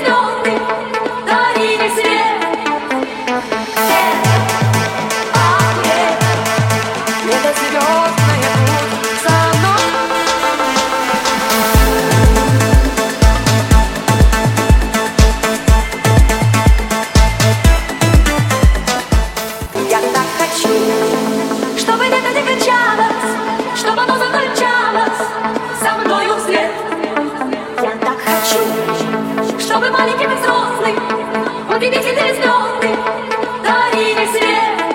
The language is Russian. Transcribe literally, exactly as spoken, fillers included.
звезды дарили свет. Ах, это звездная путь со мной. Я так хочу, чтобы лето не кончалось, чтобы оно закончалось со мною вслед. Я так хочу, чтобы маленьким и взрослым удивительные звезды